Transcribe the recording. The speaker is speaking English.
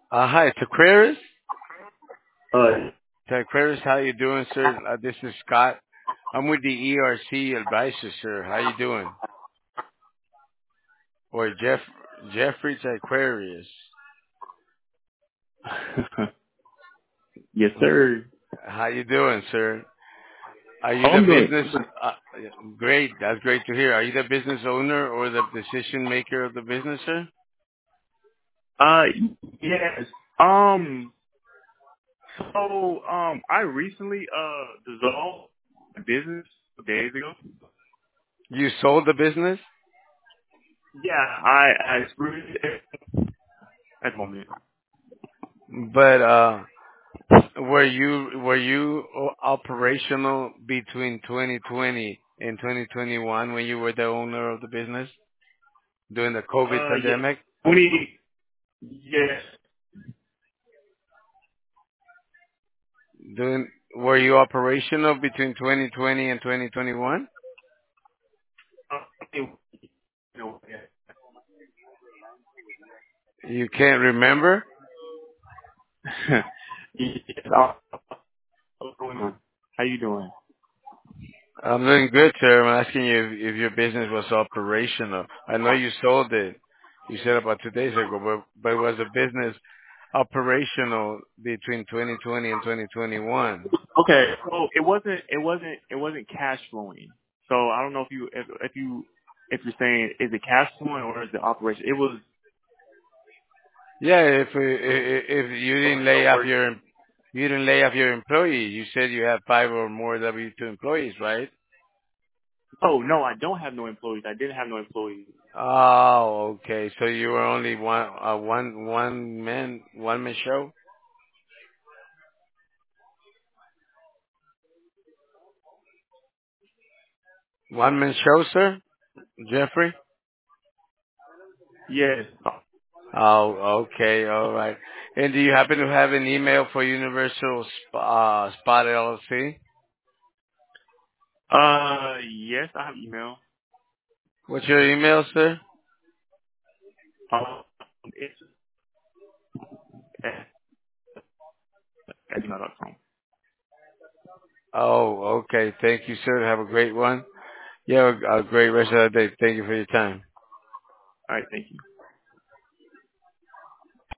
Hi, it's Aquarius. Uh, Aquarius, how you doing, sir? This is Scott. I'm with the ERC advisor, sir. How you doing? Or Jeffrey Aquarius. yes, sir. How you doing, sir? Are Oh, you the I'm doing. business? Uh, Great. That's great to hear. Are you the business owner or the decision maker of the business, sir? Uh, yes. Um. I recently dissolved my business days ago. You sold the business, Yeah, I screwed it at the moment. but were you operational between 2020 and 2021 when you were the owner of the business during the COVID Yeah. pandemic? 20. Yes. Were you operational between 2020 and 2021? Uh, yeah. You can't remember? Yes. What's going on? How you doing? I'm doing good, sir. I'm asking you if your business was operational. I know you sold it. You said about 2 days ago, but was the business operational between 2020 and 2021? Okay, so it wasn't cash flowing. So I don't know if you're saying is it cash flowing or is it operation? It was Yeah, if you didn't lay no off work. your employees, you said you have 5 or more W-2 employees, right? Oh no, I don't have no employees. I didn't have no employees. Oh, okay. So you were only one man show? One man show, sir? Jeffrey? Yes. Oh, okay, all right. And do you happen to have an email for Universal Spot LLC? Yes, I have email. What's your email, sir? It's at gmail.com. Oh, okay. Thank you, sir. Have a great one. Yeah, a great rest of the day. Thank you for your time. All right, thank you.